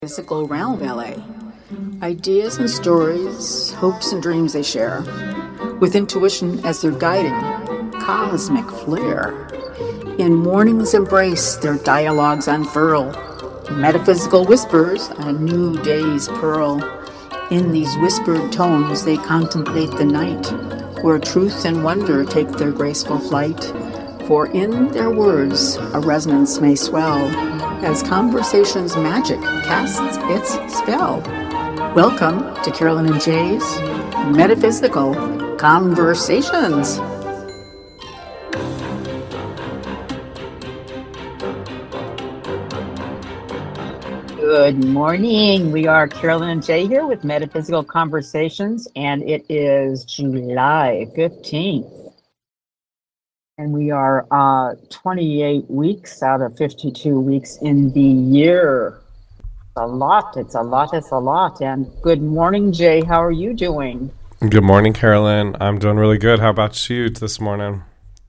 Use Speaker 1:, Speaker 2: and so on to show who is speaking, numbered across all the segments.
Speaker 1: Physical Realm Ballet. Ideas and stories, hopes and dreams they share, with intuition as their guiding cosmic flair. In morning's embrace, their dialogues unfurl, metaphysical whispers, a new day's pearl. In these whispered tones, they contemplate the night, where truth and wonder take their graceful flight. For in their words, a resonance may swell, as conversation's magic casts its spell. Welcome to Carolyn and Jay's Metaphysical Conversations. Good morning. We are Carolyn and Jay here with Metaphysical Conversations, and it is July 15th. And we are 28 weeks out of 52 weeks in the year. It's a lot. And good morning, Jay. How are you doing?
Speaker 2: Good morning, Carolyn. I'm doing really good. How about you this morning?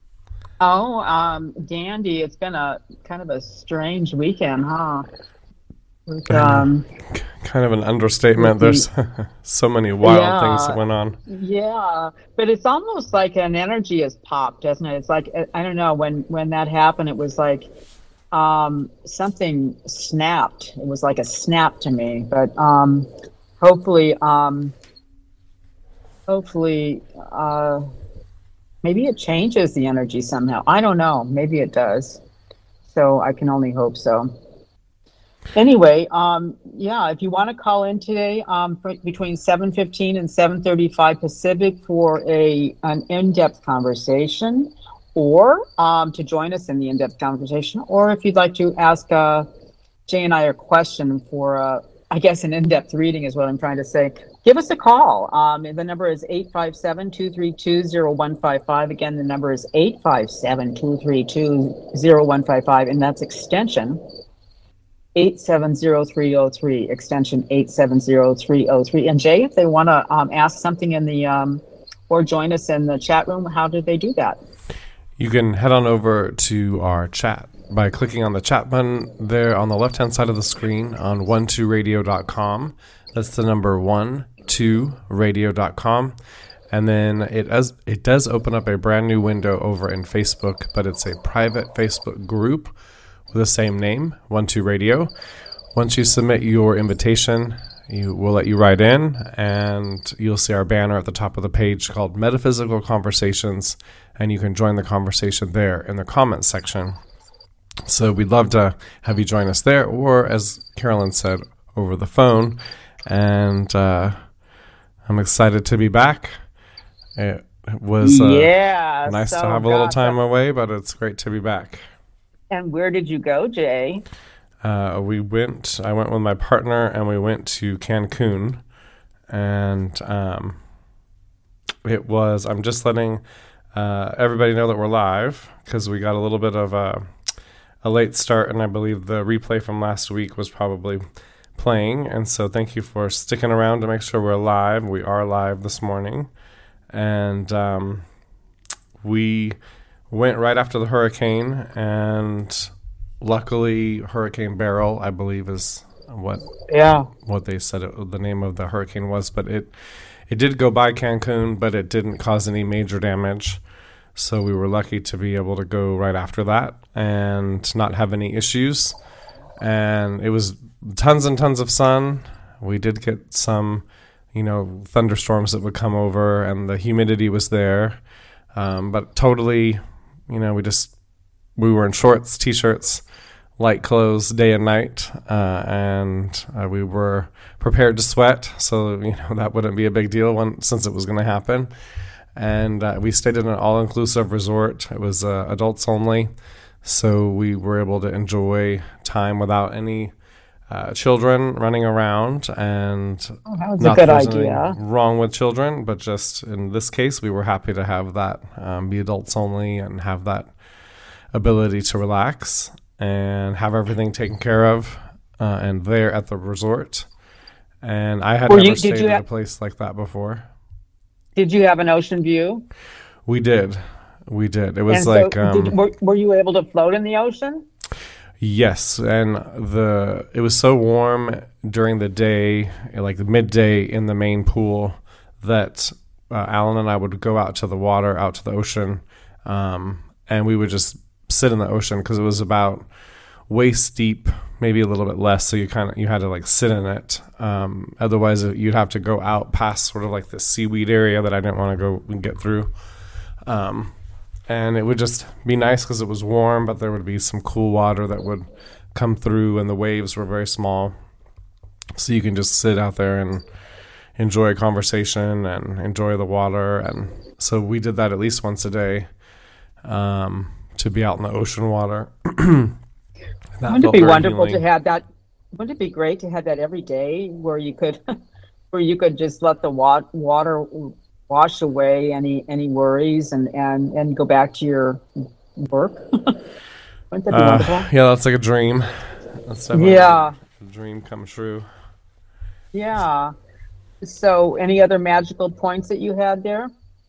Speaker 1: Dandy. It's been a kind of a strange weekend, huh? With,
Speaker 2: kind of an understatement. There's so many wild things that went on.
Speaker 1: Yeah, but it's almost like an energy has popped, doesn't it? It's like, I don't know, when that happened, it was like something snapped. It was like a snap to me, but hopefully maybe it changes the energy somehow. I don't know. Maybe it does. So I can only hope so. Anyway, if you want to call in today between 7:15 and 7:35 Pacific for an in-depth conversation, or to join us in the in-depth conversation, or if you'd like to ask Jay and I a question for, I guess, an in-depth reading is what I'm trying to say, give us a call. The number is 857-232-0155. Again, the number is 857-232-0155, and that's extension 870303, extension 870303. And Jay, if they want to ask something in the or join us in the chat room, how do they do that?
Speaker 2: You can head on over to our chat by clicking on the chat button there on the left-hand side of the screen on 12radio.com. That's the number 12radio.com. And then it does open up a brand new window over in Facebook, but it's a private Facebook group with the same name, 12 Radio. Once you submit your invitation, we'll let you write in, and you'll see our banner at the top of the page called Metaphysical Conversations, and you can join the conversation there in the comments section. So we'd love to have you join us there, or as Carolyn said, over the phone. And I'm excited to be back. It was nice to have a little time away, but it's great to be back.
Speaker 1: And where did you go, Jay?
Speaker 2: I went with my partner, and we went to Cancun. And I'm just letting everybody know that we're live, because we got a little bit of a late start, and I believe the replay from last week was probably playing. And so thank you for sticking around to make sure we're live. We are live this morning. And we went right after the hurricane, and luckily Hurricane Beryl, I believe, is what they said the name of the hurricane was, but it did go by Cancun, but it didn't cause any major damage. So we were lucky to be able to go right after that and not have any issues. And it was tons and tons of sun. We did get some, thunderstorms that would come over, and the humidity was there. But totally, we were in shorts, t-shirts, light clothes, day and night, and we were prepared to sweat, so that wouldn't be a big deal since it was going to happen. And we stayed in an all-inclusive resort. It was adults only, so we were able to enjoy time without any children running around. And
Speaker 1: that was a good idea.
Speaker 2: Wrong with children, but just in this case, we were happy to have that be adults only and have that ability to relax and have everything taken care of and there at the resort. And I had never stayed in a place like that before.
Speaker 1: Did you have an ocean view?
Speaker 2: We did. It was were you able to float in the ocean? Yes, and it was so warm during the day, like the midday in the main pool, that Alan and I would go out to the water, out to the ocean, and we would just sit in the ocean because it was about waist deep, maybe a little bit less. So you had to like sit in it. Otherwise, you'd have to go out past sort of like the seaweed area that I didn't want to go and get through. And it would just be nice because it was warm, but there would be some cool water that would come through, and the waves were very small. So you can just sit out there and enjoy a conversation and enjoy the water. And so we did that at least once a day, to be out in the ocean water.
Speaker 3: Wouldn't it be wonderful to have that? Wouldn't it be great to have that every day where you could just let the water wash away any worries and go back to your work? Wouldn't that be wonderful?
Speaker 2: Yeah, that's like a dream. That's definitely a dream come true.
Speaker 3: Yeah. So any other magical points that you had there?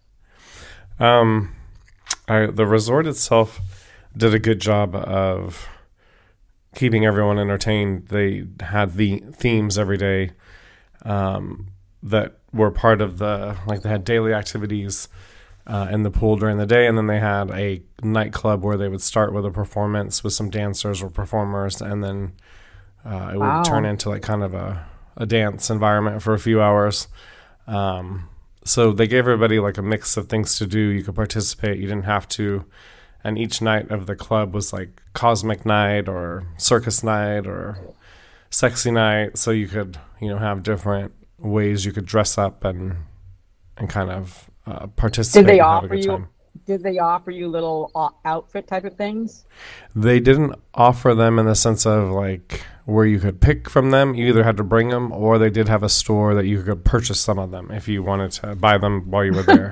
Speaker 2: The resort itself did a good job of keeping everyone entertained. They had the themes every day that were part of they had daily activities in the pool during the day, and then they had a nightclub where they would start with a performance with some dancers or performers, and then it would turn into like kind of a dance environment for a few hours. So they gave everybody like a mix of things to do. You could participate, you didn't have to. And each night of the club was like cosmic night or circus night or sexy night. So you could, have different ways you could dress up and kind of participate and have a good time.
Speaker 3: Did they offer you little outfit type of things?
Speaker 2: They didn't offer them in the sense of like where you could pick from them. You either had to bring them, or they did have a store that you could purchase some of them if you wanted to buy them while you were there.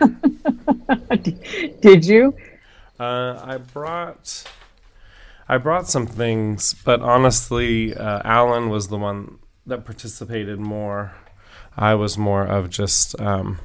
Speaker 3: Did you?
Speaker 2: I brought some things, but honestly, Alan was the one that participated more. I was more of just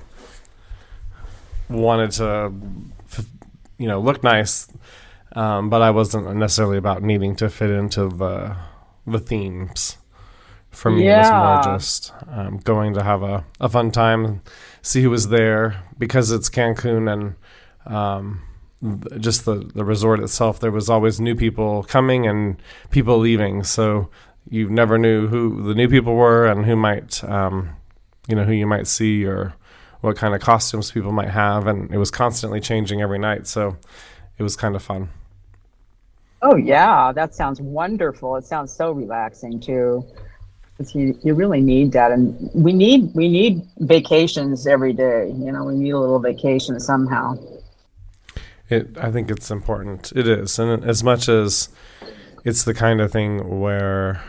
Speaker 2: wanted to, look nice, but I wasn't necessarily about needing to fit into the themes. For me, it was more just going to have a fun time, see who was there, because it's Cancun and just the resort itself. There was always new people coming and people leaving, so you never knew who the new people were and who might, who you might see or what kind of costumes people might have, and it was constantly changing every night, so it was kind of fun.
Speaker 3: Oh yeah, that sounds wonderful. It sounds so relaxing too. You really need that, and we need vacations every day. We need a little vacation somehow.
Speaker 2: I think it's important. It is, and as much as it's the kind of thing where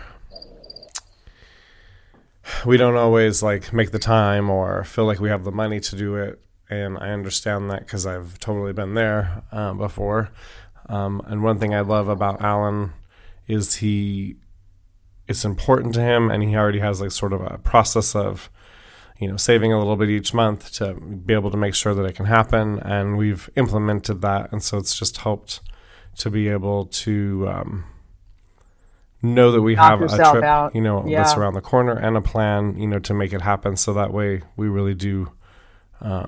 Speaker 2: we don't always like make the time or feel like we have the money to do it, and I understand that because I've totally been there before. And one thing I love about Alan is it's important to him, and he already has like sort of a process of saving a little bit each month to be able to make sure that it can happen, and we've implemented that, and so it's just helped to be able to know that we have a trip, that's around the corner, and a plan, to make it happen. So that way we really do, I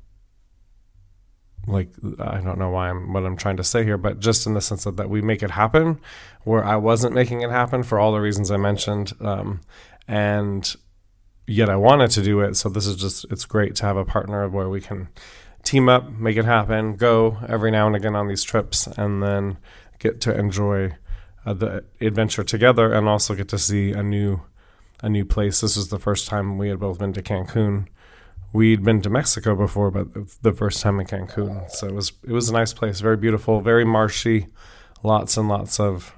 Speaker 2: don't know what I'm trying to say here, but just in the sense that we make it happen, where I wasn't making it happen for all the reasons I mentioned, and yet I wanted to do it. So this is it's great to have a partner where we can team up, make it happen, go every now and again on these trips, and then get to enjoy the adventure together, and also get to see a new place. This was the first time we had both been to Cancun. We'd been to Mexico before, but the first time in Cancun. So it was a nice place, very beautiful, very marshy, lots and lots of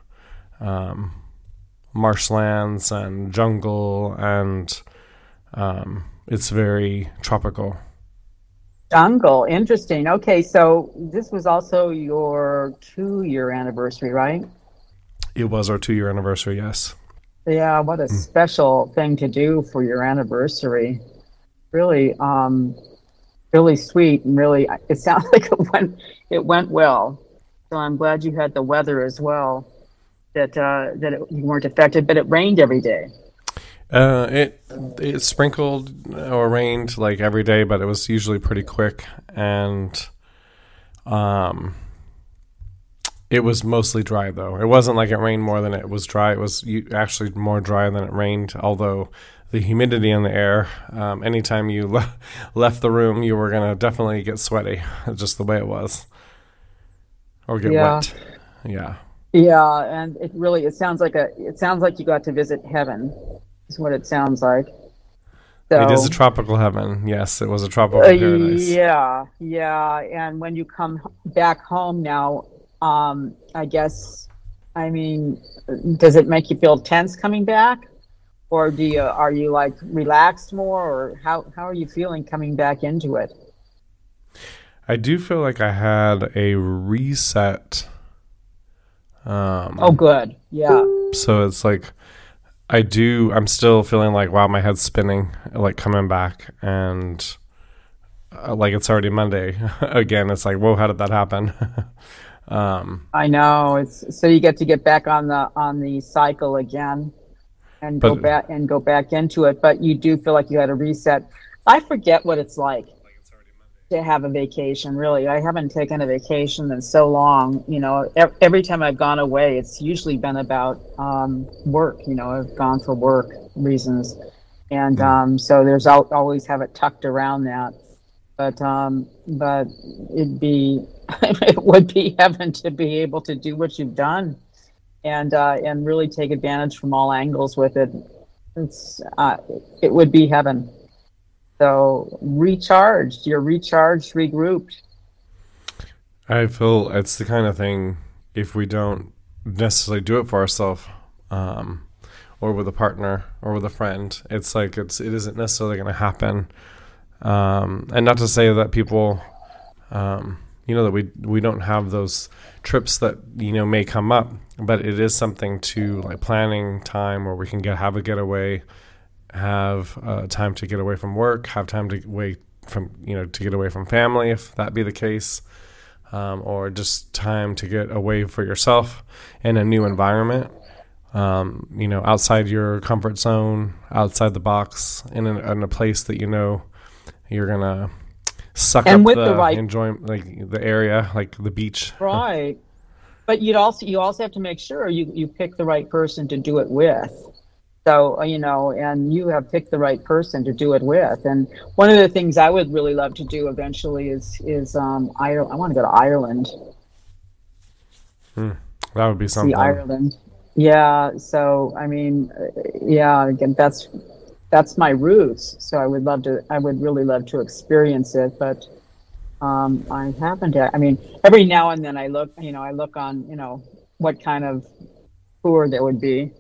Speaker 2: marshlands and jungle, and it's very tropical.
Speaker 3: Jungle, interesting. Okay, so this was also your 2-year anniversary, right?
Speaker 2: It was our 2-year anniversary, yes.
Speaker 3: Yeah, what a special thing to do for your anniversary. Really, really sweet, and really, it sounds like it went well. So I'm glad you had the weather as well you weren't affected, but it rained every day.
Speaker 2: It sprinkled or rained like every day, but it was usually pretty quick, and it was mostly dry though. It wasn't like it rained more than it was dry. It was actually more dry than it rained, although the humidity in the air, anytime you left the room, you were going to definitely get sweaty, just the way it was, or get wet. Yeah.
Speaker 3: Yeah, and it sounds like you got to visit heaven. Is what it sounds like. So,
Speaker 2: it is a tropical heaven. Yes, it was a tropical paradise.
Speaker 3: Yeah. And when you come back home now, I guess, I mean, does it make you feel tense coming back, or are you like relaxed more, or how are you feeling coming back into it?
Speaker 2: I do feel like I had a reset.
Speaker 3: Oh, good. Yeah.
Speaker 2: So it's like. I'm still feeling like, wow, my head's spinning, like coming back, and like it's already Monday again. It's like, whoa, how did that happen?
Speaker 3: I know. So you get to get back on the cycle again, and go back into it. But you do feel like you had a reset. I forget what it's like to have a vacation. Really, I haven't taken a vacation in so long. You know, every time I've gone away, it's usually been about work. You know, I've gone for work reasons, and so there's always have it tucked around that. But it would be heaven to be able to do what you've done, and really take advantage from all angles with it. It would be heaven. So you're recharged, regrouped.
Speaker 2: I feel it's the kind of thing, if we don't necessarily do it for ourselves, or with a partner or with a friend, it's like it isn't necessarily going to happen. And not to say that people, that we don't have those trips that, may come up, but it is something to like planning time where we can have a getaway, have time to get away from work, have time to to get away from family, if that be the case, or just time to get away for yourself in a new environment, outside your comfort zone, outside the box, in a place that you're gonna suck and up enjoy like the area, like the beach,
Speaker 3: right? But you also have to make sure you pick the right person to do it with. So, and you have picked the right person to do it with. And one of the things I would really love to do eventually is I want to go to Ireland.
Speaker 2: That would be something.
Speaker 3: See Ireland. Yeah. So, I mean, again, that's my roots. So I would really love to experience it, but I haven't. I mean, every now and then I look on, what kind of tour there would be.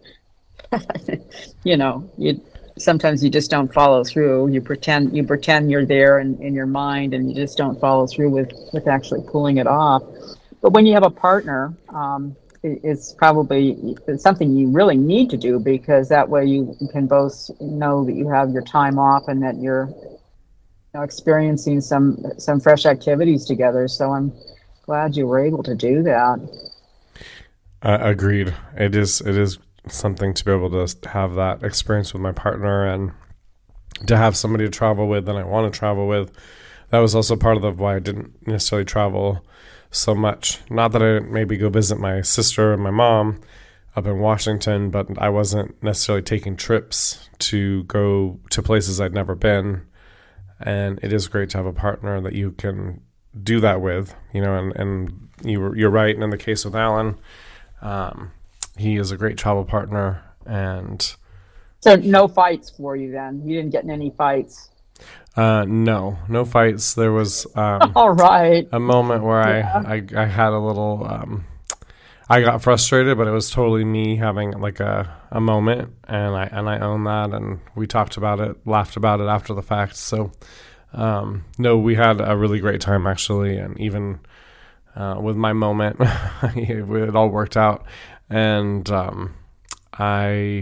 Speaker 3: Sometimes you just don't follow through. You pretend you're there in your mind, and you just don't follow through with actually pulling it off. But when you have a partner, it's probably something you really need to do, because that way you can both know that you have your time off and that you're experiencing some fresh activities together. So I'm glad you were able to do that.
Speaker 2: Agreed. It is something to be able to have that experience with my partner, and to have somebody to travel with and I want to travel with. That was also part of why I didn't necessarily travel so much. Not that I didn't maybe go visit my sister and my mom up in Washington, but I wasn't necessarily taking trips to go to places I'd never been. And it is great to have a partner that you can do that with, and you're right. And in the case with Alan, he is a great travel partner. And
Speaker 3: so no fights for you then? You didn't get in any fights?
Speaker 2: No fights. There was
Speaker 3: all right,
Speaker 2: a moment where I had a little I got frustrated, but it was totally me having like a moment, and I own that, and we talked about it, laughed about it after the fact. So no, we had a really great time actually, and even with my moment it all worked out. And I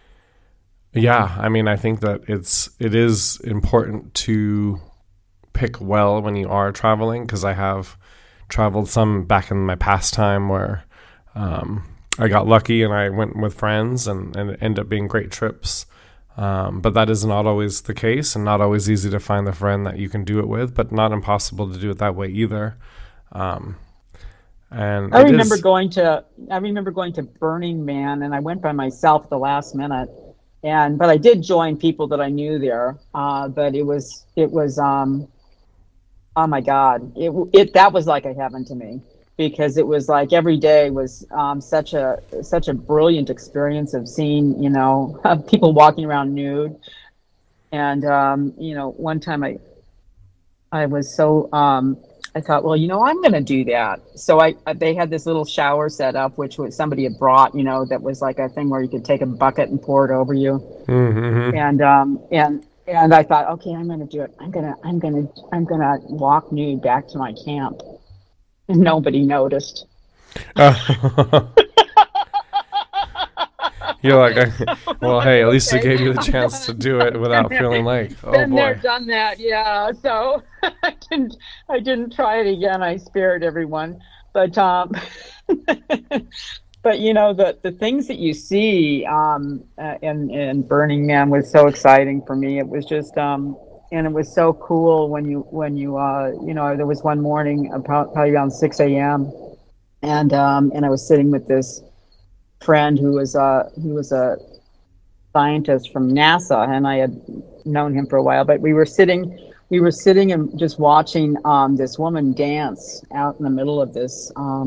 Speaker 2: think that it is important to pick well when you are traveling, because I have traveled some back in my past time where I got lucky and I went with friends, and it ended up being great trips. But that is not always the case, and not always easy to find the friend that you can do it with, but not impossible to do it that way either. And
Speaker 3: I remember going to Burning Man, and I went by myself at the last minute. But I did join people that I knew there. But it was oh my God, that was like a heaven to me, because it was like every day was such a brilliant experience of seeing, people walking around nude. And one time I was so I thought, well, I'm going to do that. So they had this little shower set up, which was somebody had brought, that was like a thing where you could take a bucket and pour it over you.
Speaker 2: Mm-hmm.
Speaker 3: And I thought, okay, I'm going to do it. I'm going to walk nude back to my camp. And nobody noticed.
Speaker 2: You're like, well, hey, at least it gave you the chance to do it without feeling like, oh boy.
Speaker 3: Been there, done that, yeah. So I didn't try it again. I spared everyone, but but the things that you see in Burning Man was so exciting for me. It was just and it was so cool when you there was one morning probably around 6 a.m. and I was sitting with this friend who was a scientist from NASA, and I had known him for a while, but we were sitting and just watching this woman dance out in the middle of this out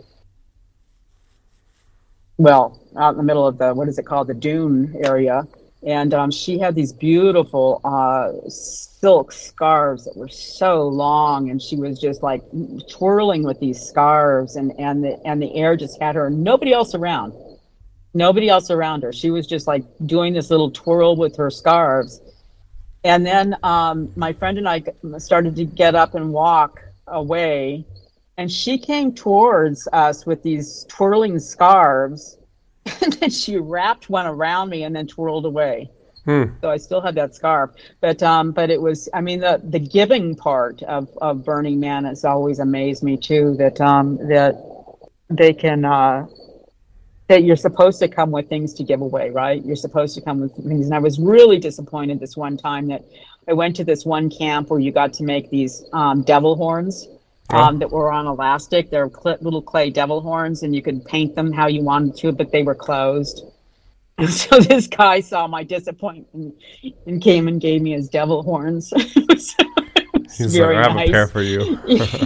Speaker 3: in the middle of the, what is it called, the dune area. And she had these beautiful silk scarves that were so long, and she was just like twirling with these scarves, and the air just had her, nobody else around her. She was just like doing this little twirl with her scarves. And then my friend and I started to get up and walk away, and she came towards us with these twirling scarves, and then she wrapped one around me and then twirled away. So I still had that scarf, but it was, the giving part of Burning Man has always amazed me too, that they can, that you're supposed to come with things to give away, right? You're supposed to come with things. And I was really disappointed this one time that I went to this one camp where you got to make these devil horns that were on elastic. They're little clay devil horns, and you could paint them how you wanted to, but they were closed. And so this guy saw my disappointment and came and gave me his devil horns.
Speaker 2: He's like, I have a pair for you.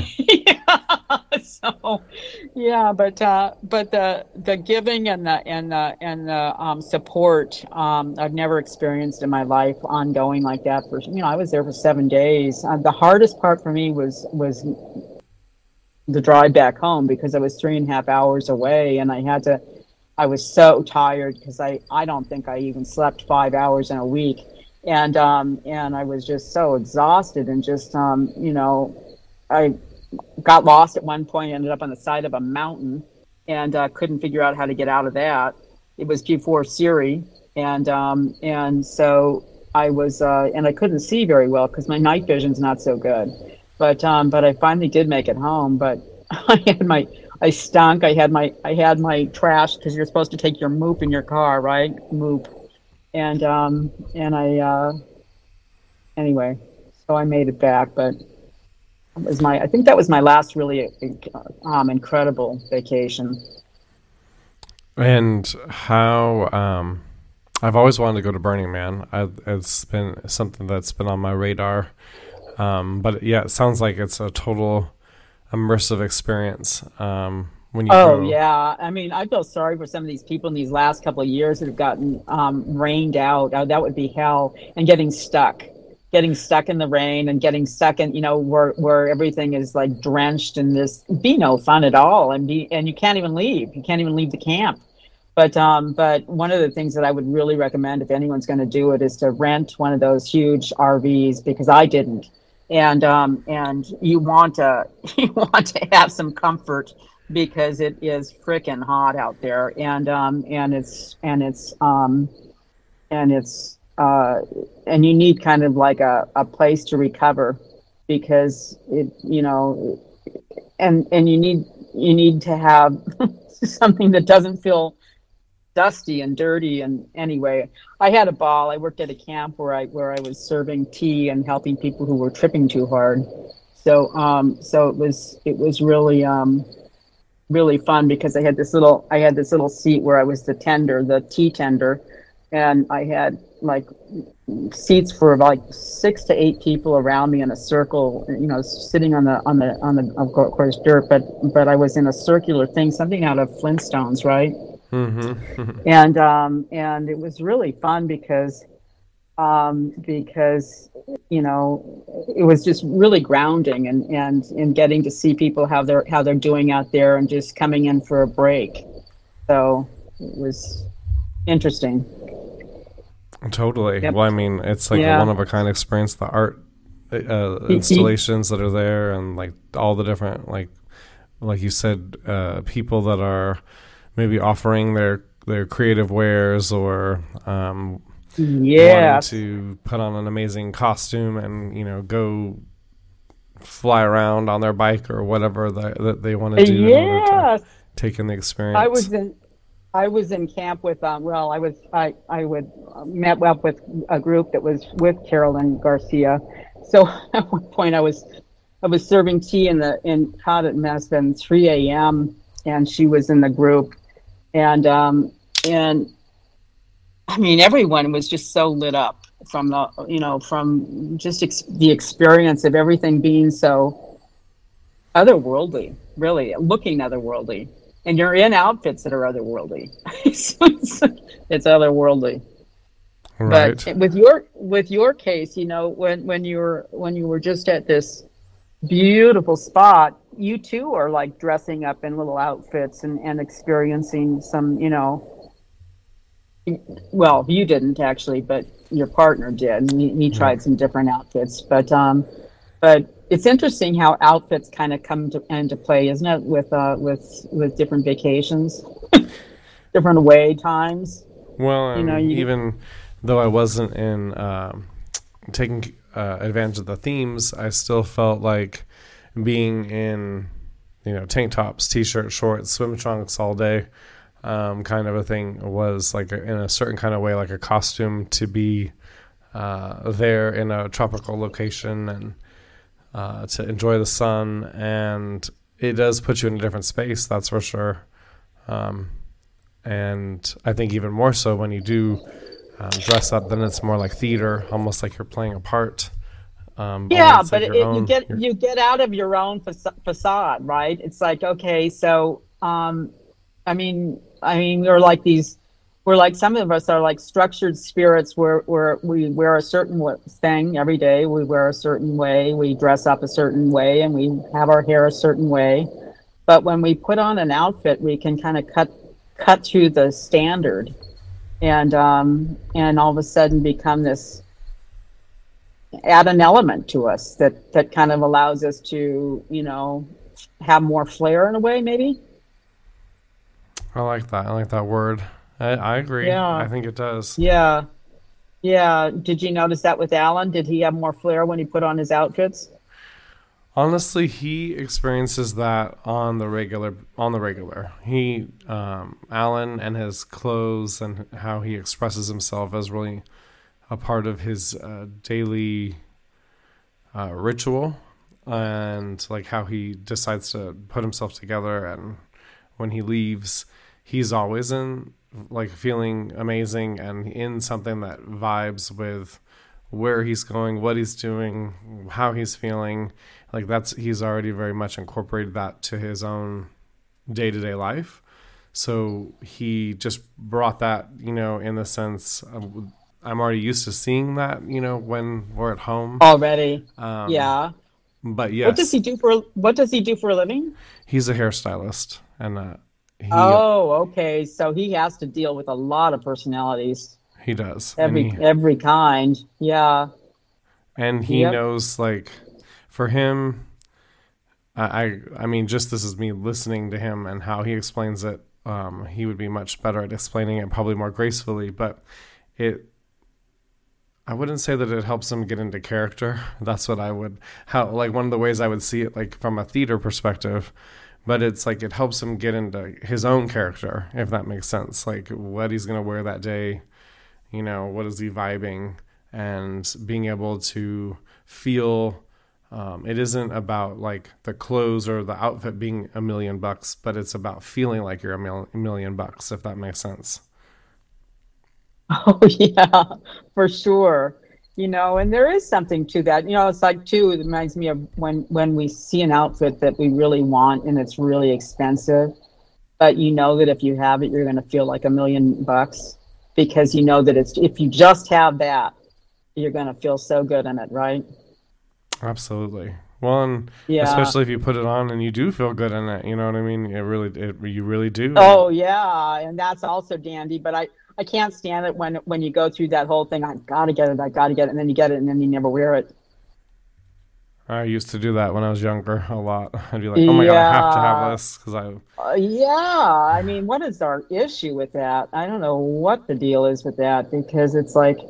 Speaker 3: So, yeah, but the giving and the support I've never experienced in my life ongoing like that. For I was there for 7 days. The hardest part for me was the drive back home, because I was 3.5 hours away, and I was so tired because I don't think I even slept 5 hours in a week, and I was just so exhausted, and just I got lost at one point, ended up on the side of a mountain, and couldn't figure out how to get out of that. It was before Siri, and so I was and I couldn't see very well because my night vision's not so good. But I finally did make it home. But I stunk. I had my trash, because you're supposed to take your moop in your car, right? Moop, and I anyway, so I made it back, but. I think that was my last really incredible vacation.
Speaker 2: And how I've always wanted to go to Burning Man. It's been something that's been on my radar. But yeah, it sounds like it's a total immersive experience. When you go.
Speaker 3: Yeah, I feel sorry for some of these people in these last couple of years that have gotten rained out. That would be hell. And getting stuck in the rain, and getting stuck in, where everything is like drenched in this, be no fun at all. And you can't even leave the camp. But one of the things that I would really recommend, if anyone's going to do it, is to rent one of those huge RVs, because I didn't. And you want to have some comfort, because it is frickin' hot out there. And you need kind of like a place to recover, because and you need need to have something that doesn't feel dusty and dirty. And anyway, I had a ball. I worked at a camp where I was serving tea and helping people who were tripping too hard. So it was really really fun, because I had this little seat where I was the tea tender, and I had like seats for like 6 to 8 people around me in a circle, sitting on the of course dirt, but I was in a circular thing, something out of Flintstones, right?
Speaker 2: Mm-hmm.
Speaker 3: And it was really fun because it was just really grounding, and getting to see people how they're doing out there and just coming in for a break. So it was interesting.
Speaker 2: Totally.
Speaker 3: Yep.
Speaker 2: Well, I mean, it's like a one-of-a-kind experience. The art installations that are there, and like all the different, like you said, people that are maybe offering their creative wares, or wanting to put on an amazing costume and go fly around on their bike or whatever that they want to do in order to take in the experience.
Speaker 3: I was in camp with I met up with a group that was with Carolyn Garcia. So at one point I was serving tea in God, it must have been 3 a.m. and she was in the group, and I mean, everyone was just so lit up from from just the experience of everything being so otherworldly, really looking otherworldly. And you're in outfits that are otherworldly. It's otherworldly.
Speaker 2: Right.
Speaker 3: But with your case, when you were just at this beautiful spot, you too are like dressing up in little outfits and experiencing some, well, you didn't actually, but your partner did. He tried some different outfits, but it's interesting how outfits kind of come into play, isn't it? With different vacations, different away times.
Speaker 2: Well, even though I wasn't in taking advantage of the themes, I still felt like being in tank tops, t-shirts, shorts, swim trunks all day. Kind of a thing was like in a certain kind of way, like a costume to be there in a tropical location and to enjoy the sun, and it does put you in a different space, that's for sure. And I think even more so when you do dress up, then it's more like theater, almost like you're playing a part.
Speaker 3: But you get out of your own facade, right? It's like, okay, so I mean, we're like, some of us are like structured spirits where we wear a certain thing every day. We wear a certain way, we dress up a certain way, and we have our hair a certain way. But when we put on an outfit, we can kind of cut through the standard, and all of a sudden become this, add an element to us that kind of allows us to, have more flair in a way, maybe.
Speaker 2: I like that. I like that word. I agree.
Speaker 3: Yeah.
Speaker 2: I think it does.
Speaker 3: Yeah. Yeah. Did you notice that with Alan? Did he have more flair when he put on his outfits?
Speaker 2: Honestly, he experiences that on the regular. He, Alan, and his clothes and how he expresses himself is really a part of his daily ritual, and like how he decides to put himself together, and when he leaves, he's always in like feeling amazing and in something that vibes with where he's going, what he's doing, how he's feeling. Like he's already very much incorporated that to his own day-to-day life. So he just brought that, in the sense of, I'm already used to seeing that, when we're at home
Speaker 3: already. Yeah.
Speaker 2: But yes.
Speaker 3: What does he do for a living?
Speaker 2: He's a hairstylist, and
Speaker 3: okay. So he has to deal with a lot of personalities.
Speaker 2: He does.
Speaker 3: Every kind. Yeah.
Speaker 2: And he knows, like, for him, I mean, just this is me listening to him and how he explains it. He would be much better at explaining it, probably more gracefully, but I wouldn't say that it helps him get into character. That's what one of the ways I would see it, like from a theater perspective, but it's like it helps him get into his own character, if that makes sense. Like what he's going to wear that day, you know, what is he vibing, and being able to feel. It isn't about like the clothes or the outfit being $1 million, but it's about feeling like you're $1 million, if that makes sense.
Speaker 3: Oh yeah, for sure. You know, and there is something to that. You know, it's like too, it reminds me of when we see an outfit that we really want and it's really expensive, but you know that if you have it, you're going to feel like $1 million, because you know that if you just have that, you're going to feel so good in it, right?
Speaker 2: Absolutely. Well, and especially if you put it on and you do feel good in it, you know what I mean? You really do.
Speaker 3: Oh yeah, and that's also dandy. But I can't stand it when you go through that whole thing. I gotta get it, and then you get it, and then you never wear it.
Speaker 2: I used to do that when I was younger a lot. I'd be like, oh my God, I have to have this because
Speaker 3: I mean, what is our issue with that? I don't know what the deal is with that, because it's like,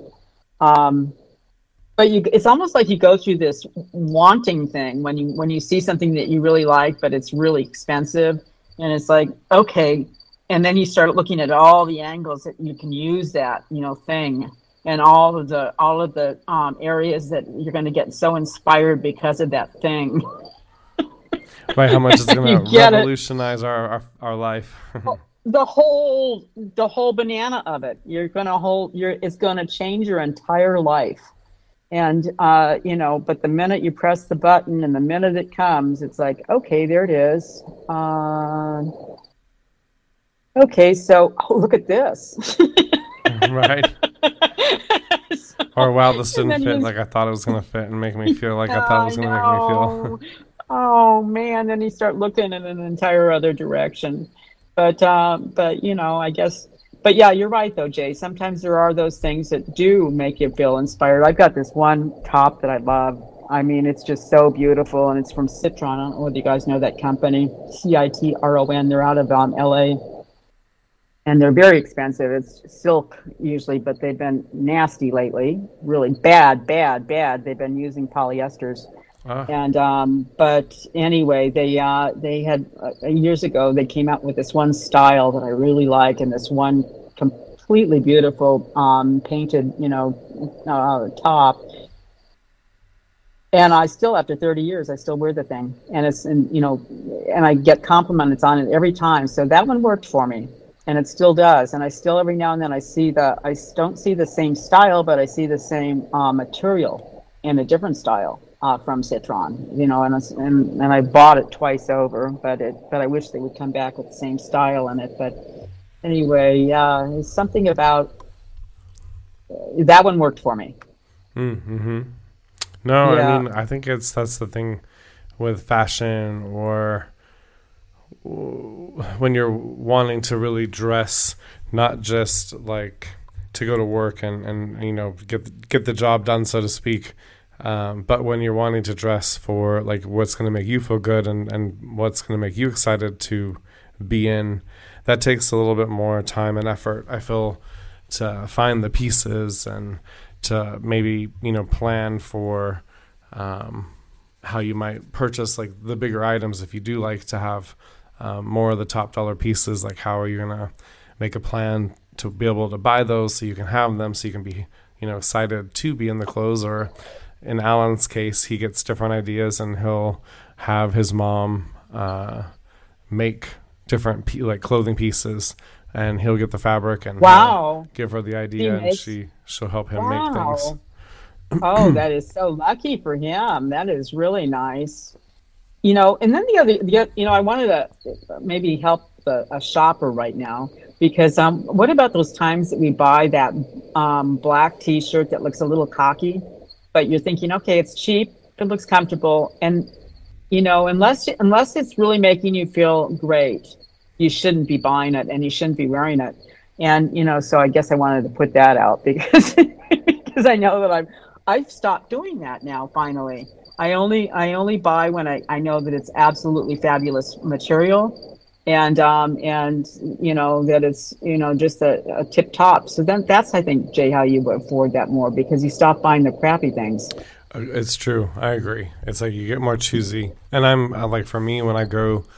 Speaker 3: but it's almost like you go through this wanting thing when you see something that you really like, but it's really expensive, and it's like, okay, and then you start looking at all the angles that you can use that, you know, thing, and all of the areas that you're going to get so inspired because of that thing.
Speaker 2: Right, how much it's going to revolutionize our life.
Speaker 3: The whole banana of it. It's going to change your entire life. And, you know, but the minute you press the button and the minute it comes, it's like, okay, there it is. Okay, so look at this.
Speaker 2: Right. Or wow, this didn't fit like I thought it was going to fit and make me feel like I thought it was going to make me feel.
Speaker 3: Oh, man, then you start looking in an entire other direction. But you know, I guess... But yeah, you're right though, Jay. Sometimes there are those things that do make you feel inspired. I've got this one top that I love. I mean, it's just so beautiful, and it's from Citron. I don't know whether you guys know that company, Citron. They're out of LA, and they're very expensive. It's silk usually, but they've been nasty lately. Really bad. They've been using polyesters. And but anyway, they had years ago they came out with this one style that I really like, and this one completely beautiful painted, you know, top. And I still, after 30 years, I still wear the thing, and you know, and I get compliments on it every time. So that one worked for me, and it still does. And I still every now and then I don't see the same style, but I see the same material in a different style. From Citron, you know, and I bought it twice over, but I wish they would come back with the same style in it. But anyway, it's something about that one worked for me.
Speaker 2: Mm-hmm. No, yeah. I mean, I think that's the thing with fashion, or when you're wanting to really dress, not just like to go to work and you know get the job done, so to speak. But when you're wanting to dress for like what's going to make you feel good and what's going to make you excited to be in, that takes a little bit more time and effort, I feel, to find the pieces and to maybe, you know, plan for how you might purchase like the bigger items if you do like to have more of the top dollar pieces. Like how are you going to make a plan to be able to buy those so you can have them, so you can be, you know, excited to be in the clothes. Or in Alan's case, he gets different ideas and he'll have his mom make different like clothing pieces, and he'll get the fabric and give her the idea, and she'll help him make things.
Speaker 3: Oh, that is so lucky for him. That is really nice. You know, and then the other, you know, I wanted to maybe help a shopper right now, because what about those times that we buy that black T-shirt that looks a little cocky, but you're thinking, okay, it's cheap, it looks comfortable, and you know, unless it's really making you feel great, you shouldn't be buying it and you shouldn't be wearing it. And you know, so I guess I wanted to put that out because because I know that I've stopped doing that now. Finally, I only buy when I know that it's absolutely fabulous material, and you know that it's, you know, just a tip top. So then that's, I think, Jay, how you afford that more, because you stop buying the crappy things.
Speaker 2: It's true. I agree. It's like you get more choosy. And I'm like, for me, when I go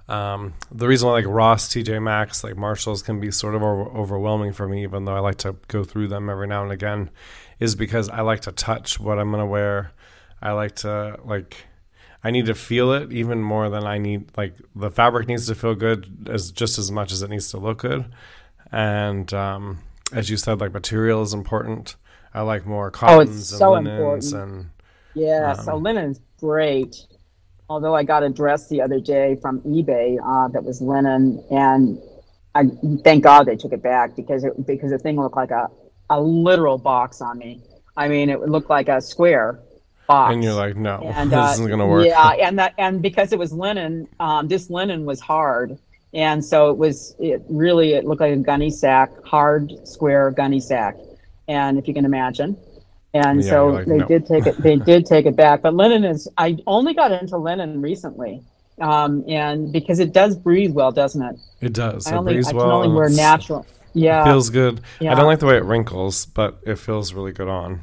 Speaker 2: The reason why like Ross, TJ Maxx, like Marshalls can be sort of overwhelming for me, even though I like to go through them every now and again, is because I like to touch what I'm going to wear. I like to I need to feel it even more than I need, like the fabric needs to feel good just as much as it needs to look good. And as you said, like material is important. I like more cottons and linens.
Speaker 3: Important. So linen's great. Although I got a dress the other day from eBay that was linen, and I thank God they took it back because the thing looked like a literal box on me. I mean, it looked like a square box.
Speaker 2: And you're like, no, this isn't gonna work.
Speaker 3: Yeah, and because it was linen, this linen was hard, and so it looked like a gunny sack, hard square gunny sack, and if you can imagine. And so like, they did take it. They did take it back. But linen I only got into linen recently, and because it does breathe well, doesn't it?
Speaker 2: It does. It breathes well.
Speaker 3: I can only wear natural. Yeah,
Speaker 2: it feels good. Yeah. I don't like the way it wrinkles, but it feels really good on.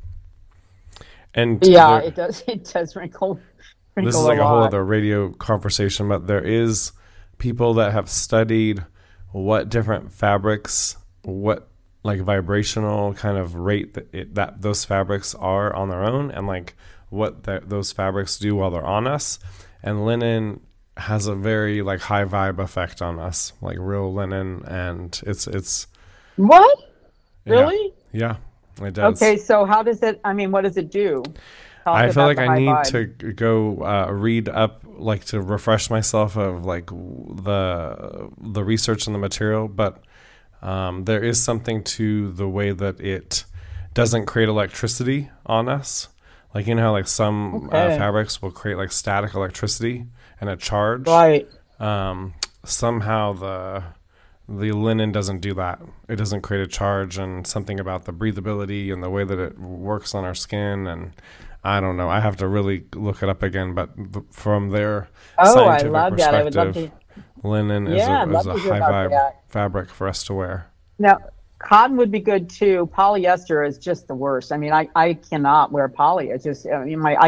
Speaker 2: And
Speaker 3: it does. It does wrinkle.
Speaker 2: This is like a whole other radio conversation, but there is people that have studied what different fabrics, what like vibrational kind of rate that those fabrics are on their own, and like what those fabrics do while they're on us. And linen has a very like high vibe effect on us, like real linen, and it's
Speaker 3: what? Really?
Speaker 2: Yeah, it does.
Speaker 3: Okay, so how does it? I mean, what does it do?
Speaker 2: I feel like I need to go read up, like to refresh myself of like the research and the material, but. There is something to the way that it doesn't create electricity on us. Like, you know how like some fabrics will create like static electricity and a charge.
Speaker 3: Right.
Speaker 2: Somehow the linen doesn't do that. It doesn't create a charge, and something about the breathability and the way that it works on our skin. And I don't know. I have to really look it up again. But from their scientific perspective, I would love to. Linen is a high vibe fabric for us to wear.
Speaker 3: Now, cotton would be good too. Polyester is just the worst. I mean, I cannot wear poly. It's just I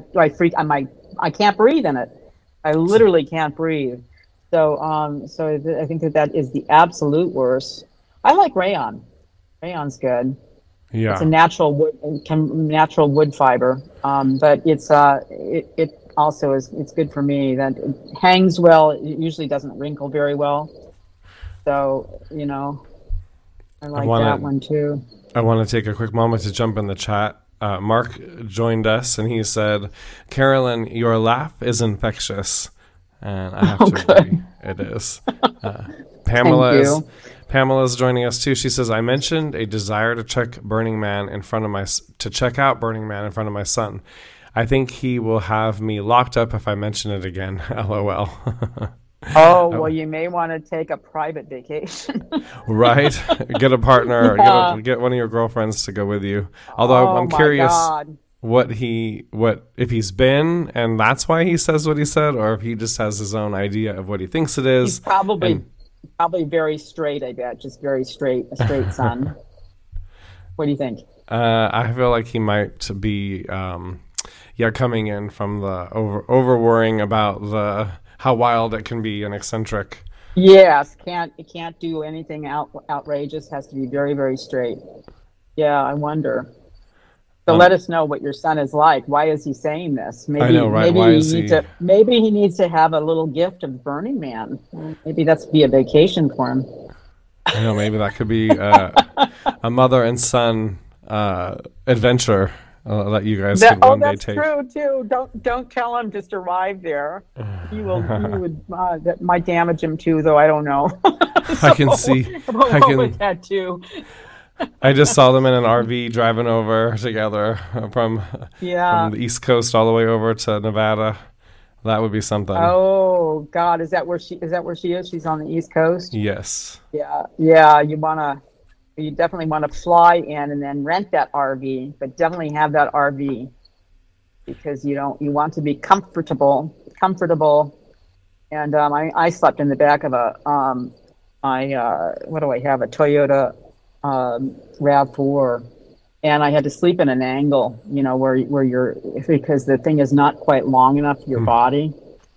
Speaker 3: can't breathe in it. I literally can't breathe. So I think that is the absolute worst. I like rayon. Rayon's good. Yeah, it's a natural wood fiber. But it's it also it's good for me. That it hangs well. It usually doesn't wrinkle very well. So, I like that one too.
Speaker 2: I want to take a quick moment to jump in the chat. Mark joined us and he said, Carolyn, your laugh is infectious. And I have to agree. It is. Pamela's joining us too. She says, I mentioned a desire to check out Burning Man in front of my son. I think he will have me locked up if I mention it again. LOL.
Speaker 3: Oh, well, you may want to take a private vacation.
Speaker 2: Right? Get a partner. Get one of your girlfriends to go with you. Although I'm curious if he's been and that's why he says what he said, or if he just has his own idea of what he thinks it is.
Speaker 3: He's probably very straight, I bet. Just very straight, a straight son. What do you think?
Speaker 2: I feel like he might be... coming in from the over worrying about how wild it can be and eccentric.
Speaker 3: Yes, it can't do anything outrageous. Has to be very, very straight. Yeah, I wonder. So let us know what your son is like. Why is he saying this? Maybe, I know, right? Maybe he needs to have a little gift of Burning Man. Maybe that's be a vacation for him.
Speaker 2: I know. Maybe that could be a mother and son adventure. That you guys could one day take.
Speaker 3: Oh, that's true too. Don't tell him just arrive there. He would. That might damage him too, though. I don't know.
Speaker 2: I can see.
Speaker 3: With that too.
Speaker 2: I just saw them in an RV driving over together from the East Coast all the way over to Nevada. That would be something.
Speaker 3: Oh God, is that where she is? She's on the East Coast.
Speaker 2: Yes.
Speaker 3: Yeah. You definitely want to fly in and then rent that RV, but definitely have that RV because you want to be comfortable. And I slept in the back of a a Toyota RAV4, and I had to sleep in an angle, where you're, because the thing is not quite long enough for your body.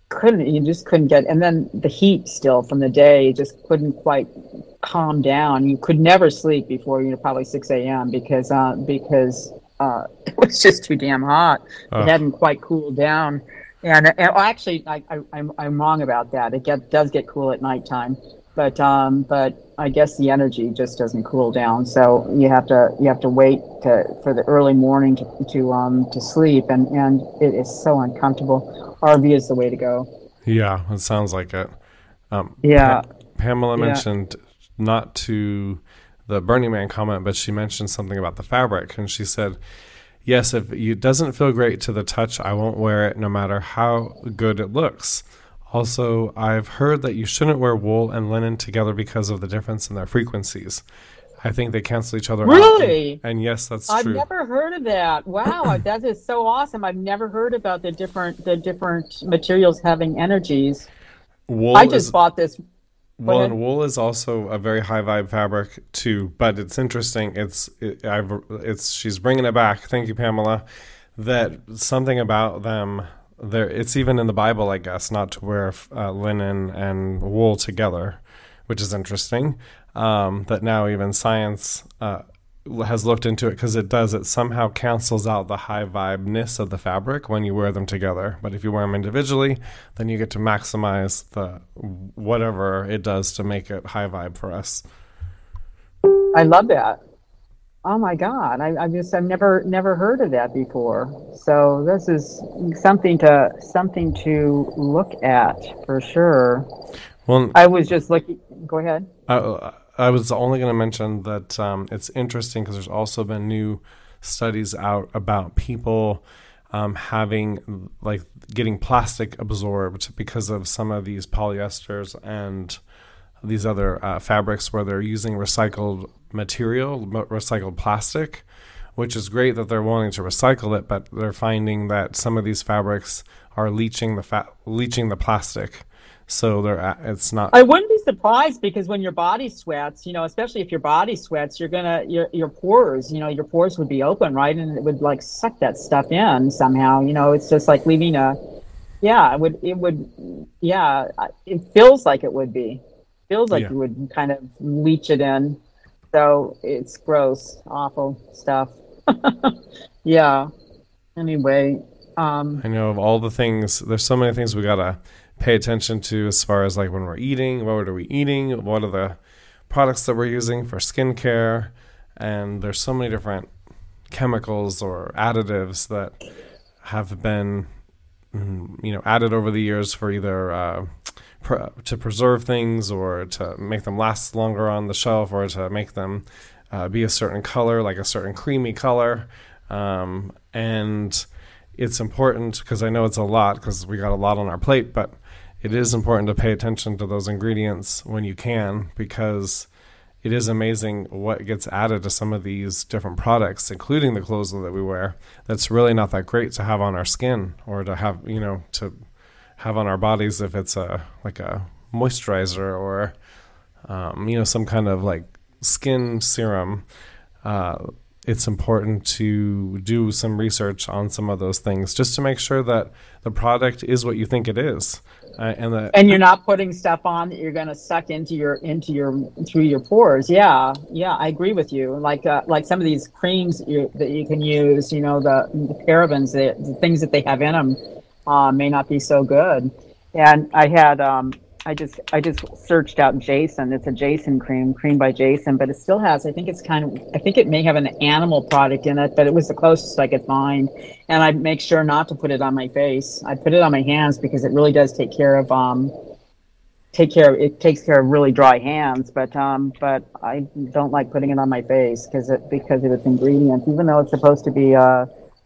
Speaker 3: you just couldn't get, and then the heat still from the day just couldn't quite calm down. You could never sleep before, probably 6 a.m. because it was just too damn hot. It hadn't quite cooled down. And actually, I'm wrong about that. It does get cool at nighttime, but I guess the energy just doesn't cool down. So you have to wait for the early morning to sleep, and it is so uncomfortable. RV is the way to go.
Speaker 2: Yeah, it sounds like it. Pamela mentioned not to the Burning Man comment, but she mentioned something about the fabric, and she said, yes, if it doesn't feel great to the touch, I won't wear it no matter how good it looks. Also, I've heard that you shouldn't wear wool and linen together because of the difference in their frequencies. I think they cancel each other out.
Speaker 3: Really?
Speaker 2: And yes, that's
Speaker 3: I've
Speaker 2: true.
Speaker 3: I've never heard of that. Wow, that is so awesome. I've never heard about the different materials having energies. I just bought this.
Speaker 2: Well, and wool is also a very high vibe fabric too, but it's interesting. She's bringing it back. Thank you, Pamela. That something about them there. It's even in the Bible, I guess, not to wear linen and wool together, which is interesting. That now even science has looked into it because it somehow cancels out the high vibe-ness of the fabric when you wear them together. But if you wear them individually, then you get to maximize the whatever it does to make it high vibe for us.
Speaker 3: I love that. Oh my God. I've never heard of that before. So this is something to look at for sure. Well, I was just looking, go ahead.
Speaker 2: I was only going to mention that it's interesting because there's also been new studies out about people getting plastic absorbed because of some of these polyesters and these other fabrics where they're using recycled material, recycled plastic, which is great that they're wanting to recycle it, but they're finding that some of these fabrics are leaching the plastic. So it's not.
Speaker 3: I wouldn't be surprised because when your body sweats, especially if your body sweats, your pores, your pores would be open, right? And it would like suck that stuff in somehow. It's just like leaving it feels like it would be. Feels like you would kind of leach it in. So it's gross, awful stuff. Yeah. Anyway.
Speaker 2: I know of all the things, there's so many things we gotta pay attention to as far as like when we're eating, what are we eating, what are the products that we're using for skincare, and there's so many different chemicals or additives that have been added over the years for either to preserve things or to make them last longer on the shelf or to make them be a certain color, like a certain creamy color, and it's important because I know it's a lot because we got a lot on our plate, but it is important to pay attention to those ingredients when you can, because it is amazing what gets added to some of these different products, including the clothes that we wear. That's really not that great to have on our skin or to have, to have on our bodies if it's a moisturizer or, some kind of like skin serum. It's important to do some research on some of those things just to make sure that the product is what you think it is. And
Speaker 3: you're not putting stuff on that you're going to suck through your pores. Yeah, I agree with you. Like some of these creams that you can use, the parabens, the things that they have in them may not be so good. And I had I just searched out Jason. It's a Jason cream by Jason, but it still has, I think it may have an animal product in it, but it was the closest I could find. And I make sure not to put it on my face. I put it on my hands because it really does take care of really dry hands, but I don't like putting it on my face because of its ingredients, even though it's supposed to be a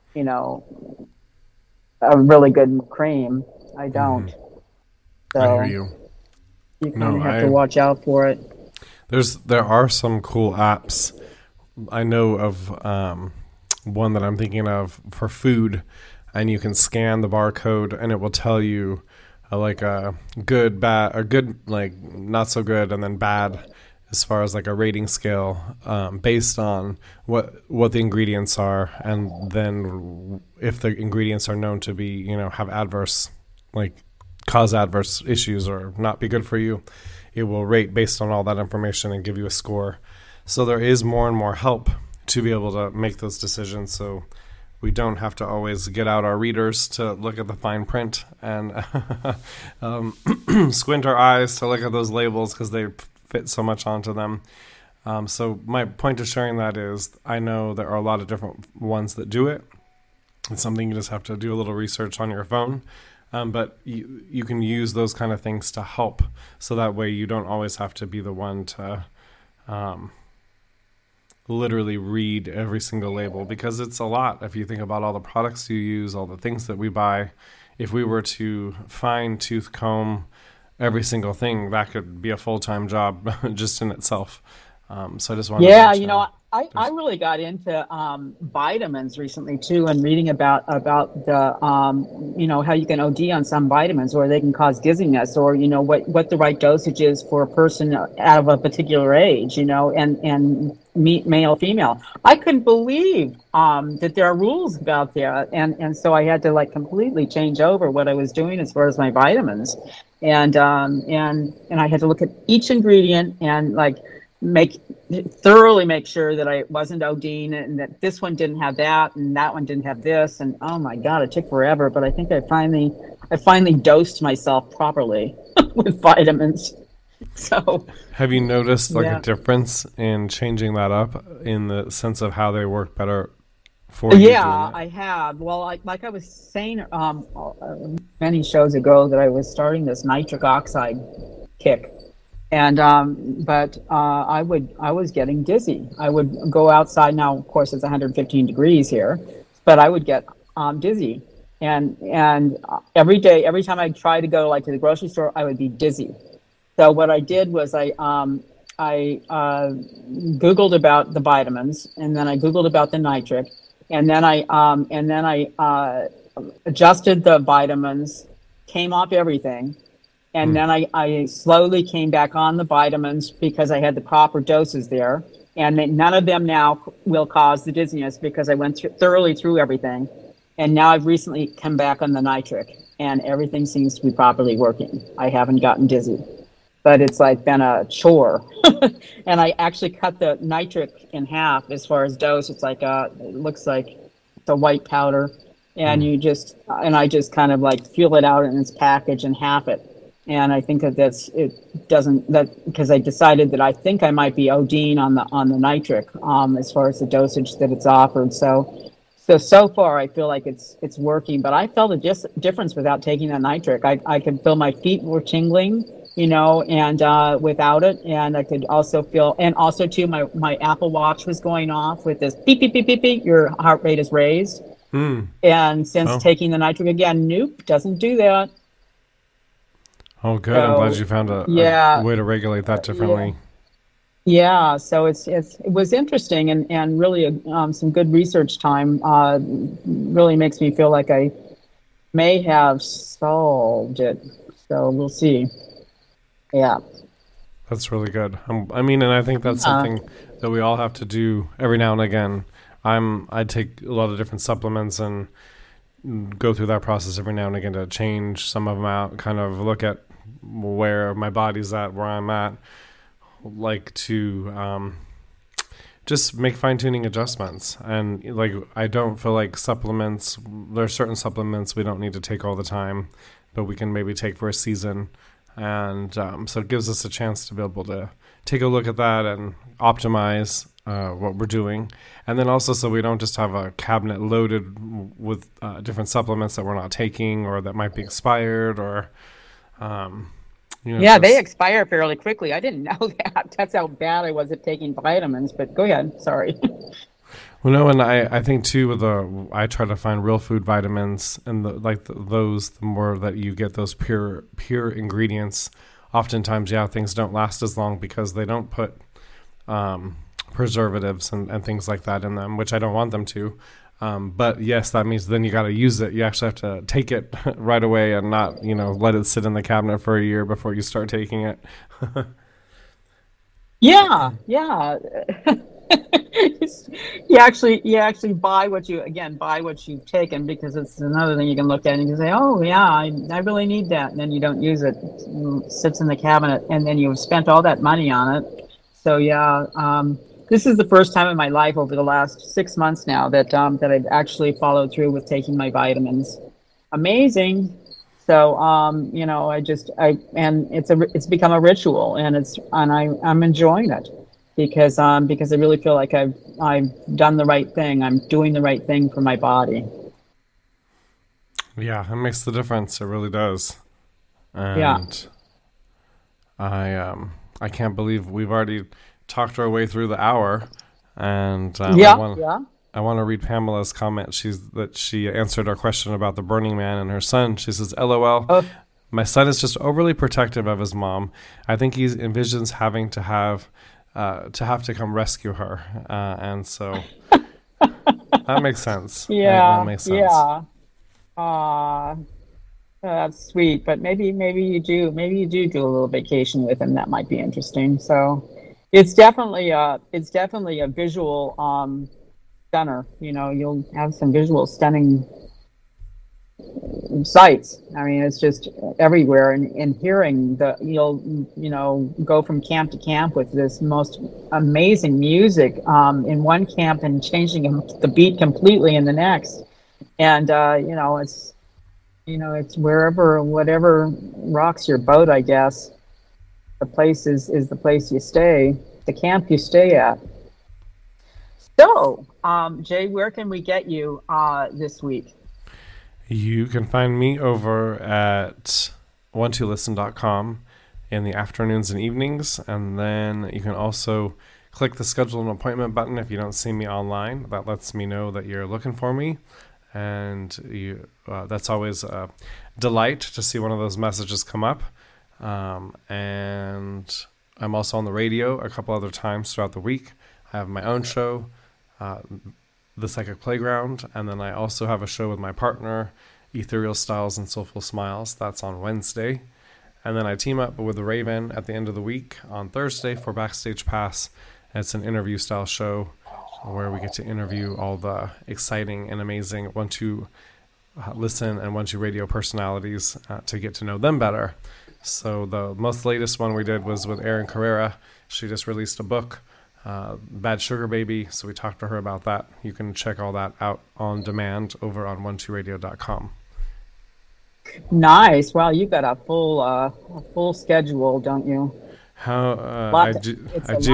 Speaker 3: really good cream. I don't. So
Speaker 2: I hear you.
Speaker 3: You kind of have to watch out for it.
Speaker 2: There are some cool apps. I know of one that I'm thinking of for food, and you can scan the barcode, and it will tell you like a good, bad, or good, like not so good, and then bad, as far as like a rating scale based on what the ingredients are, and then if the ingredients are known to be have adverse like cause adverse issues or not be good for you. It will rate based on all that information and give you a score. So there is more and more help to be able to make those decisions. So we don't have to always get out our readers to look at the fine print and squint our eyes to look at those labels because they fit so much onto them. So my point of sharing that is I know there are a lot of different ones that do it. It's something you just have to do a little research on your phone. But you can use those kind of things to help. So that way you don't always have to be the one to literally read every single label, because it's a lot. If you think about all the products you use, all the things that we buy, if we were to fine tooth comb every single thing, that could be a full-time job just in itself. So I just wanted to mention,
Speaker 3: I really got into vitamins recently too, and reading about the how you can OD on some vitamins, or they can cause dizziness, or what the right dosage is for a person out of a particular age, and male, female. I couldn't believe that there are rules about that, and so I had to completely change over what I was doing as far as my vitamins, and I had to look at each ingredient and thoroughly make sure that I wasn't ODing and that this one didn't have that and that one didn't have this, and oh my god, it took forever, but I think I finally dosed myself properly with vitamins. So
Speaker 2: have you noticed a difference in changing that up in the sense of how they work better for you?
Speaker 3: Yeah, I have. Well, like I was saying many shows ago, that I was starting this nitric oxide kick. And but I was getting dizzy. I would go outside. Now, of course, it's 115 degrees here, but I would get dizzy. And every day, every time I tried to go to the grocery store, I would be dizzy. So what I did was I Googled about the vitamins, and then I Googled about the nitric, and then I adjusted the vitamins, came off everything. And then I slowly came back on the vitamins because I had the proper doses there. And none of them now will cause the dizziness because I went thoroughly through everything. And now I've recently come back on the nitric, and everything seems to be properly working. I haven't gotten dizzy, but it's been a chore. And I actually cut the nitric in half as far as dose. It's it looks like it's a white powder. And I just kind of feel it out in its package and half it. And I think because I decided that I think I might be ODing on the nitric as far as the dosage that it's offered. So far I feel like it's working, but I felt a difference without taking the nitric. I could feel my feet were tingling, and without it, and I could also feel, and also too, my Apple Watch was going off with this beep beep beep beep beep. Your heart rate is raised, and since taking the nitric again, nope, doesn't do that.
Speaker 2: Oh, good. I'm glad you found a way to regulate that differently.
Speaker 3: Yeah. So it was interesting and really some good research time. Really makes me feel like I may have solved it. So we'll see. Yeah.
Speaker 2: That's really good. And I think that's something that we all have to do every now and again. I take a lot of different supplements and go through that process every now and again to change some of them out, kind of look at where my body's at, where I'm at, to just make fine-tuning adjustments. And I don't feel like supplements, there are certain supplements we don't need to take all the time, but we can maybe take for a season. And so it gives us a chance to be able to take a look at that and optimize what we're doing. And then also so we don't just have a cabinet loaded with different supplements that we're not taking or that might be expired or
Speaker 3: they expire fairly quickly. I didn't know that. That's how bad I was at taking vitamins, but go ahead. Sorry.
Speaker 2: Well, no, and I think too I try to find real food vitamins, and the more that you get those pure ingredients, oftentimes things don't last as long because they don't put preservatives and things like that in them, which I don't want them to. But yes, that means then you got to use it. You actually have to take it right away and not, let it sit in the cabinet for a year before you start taking it.
Speaker 3: Yeah. you actually buy what you've taken, because it's another thing you can look at and you can say, oh yeah, I really need that, and then you don't use it. It sits in the cabinet, and then you've spent all that money on it. So yeah, this is the first time in my life over the last 6 months now that I've actually followed through with taking my vitamins. Amazing. So and it's become a ritual, and I'm enjoying it, because I really feel like I've done the right thing. I'm doing the right thing for my body.
Speaker 2: Yeah, it makes the difference. It really does. And yeah. I can't believe we've already talked our way through the hour. And I want to read Pamela's comment. She answered our question about the Burning Man and her son. She says, LOL, my son is just overly protective of his mom. I think he envisions having to have to come rescue her. And so that makes sense.
Speaker 3: Yeah.
Speaker 2: That makes sense.
Speaker 3: Yeah. That's sweet, but maybe you do a little vacation with him. That might be interesting. So it's definitely a visual stunner. You'll have some visual stunning sights. I mean, it's just everywhere, and hearing you'll go from camp to camp with this most amazing music in one camp, and changing the beat completely in the next. And it's whatever rocks your boat, I guess. The place is the place you stay, the camp you stay at. So, Jay, where can we get you this week?
Speaker 2: You can find me over at 12listen.com in the afternoons and evenings, and then you can also click the schedule an appointment button if you don't see me online. That lets me know that you're looking for me. And that's always a delight to see one of those messages come up. And I'm also on the radio a couple other times throughout the week. I have my own show, The Psychic Playground, and then I also have a show with my partner, Ethereal Styles and Soulful Smiles. That's on Wednesday. And then I team up with Raven at the end of the week on Thursday for Backstage Pass. It's an interview style show where we get to interview all the exciting and amazing 12 Listen and 12 Radio personalities to get to know them better. So the most latest one we did was with Erin Carrera. She just released a book, Bad Sugar Baby, so we talked to her about that. You can check all that out on demand over on 12radio.com.
Speaker 3: Nice. Wow, you've got a full schedule, don't you?
Speaker 2: I do.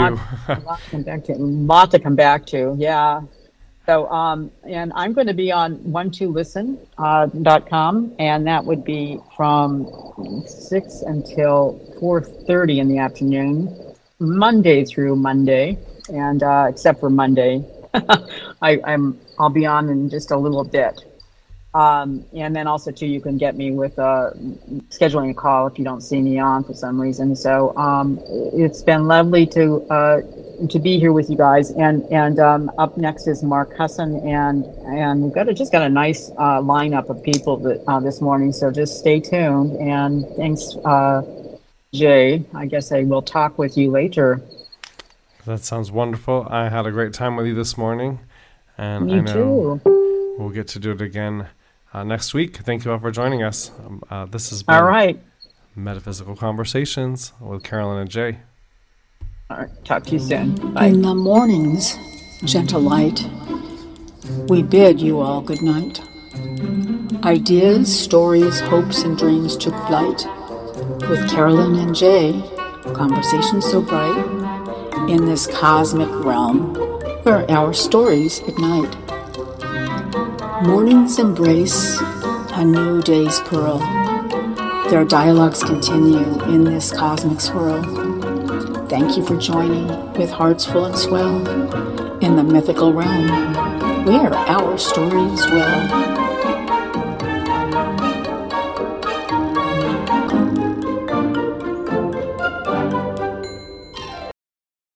Speaker 3: Lot to come back to. Yeah. So, and I'm going to be on 12listen.com, and that would be from 6 until 4:30 in the afternoon, Monday through Monday, and except for Monday, I'll be on in just a little bit. And then also too, you can get me with scheduling a call if you don't see me on for some reason. So it's been lovely to be here with you guys. And up next is Mark Husson, and we've got a nice lineup of people this morning. So just stay tuned. And thanks, Jay. I guess I will talk with you later.
Speaker 2: That sounds wonderful. I had a great time with you this morning, and
Speaker 3: Me
Speaker 2: I know
Speaker 3: too.
Speaker 2: We'll get to do it again next week. Thank you all for joining us. This has been
Speaker 3: all right.
Speaker 2: Metaphysical Conversations with Carolyn and Jay.
Speaker 3: All right. Talk to you soon. Bye.
Speaker 1: In the morning's gentle light, we bid you all good night. Ideas, stories, hopes, and dreams took flight. With Carolyn and Jay, conversations so bright, in this cosmic realm where our stories ignite. Mornings embrace a new day's pearl. Their dialogues continue in this cosmic swirl. Thank you for joining with hearts full and swell in the mythical realm where our stories dwell.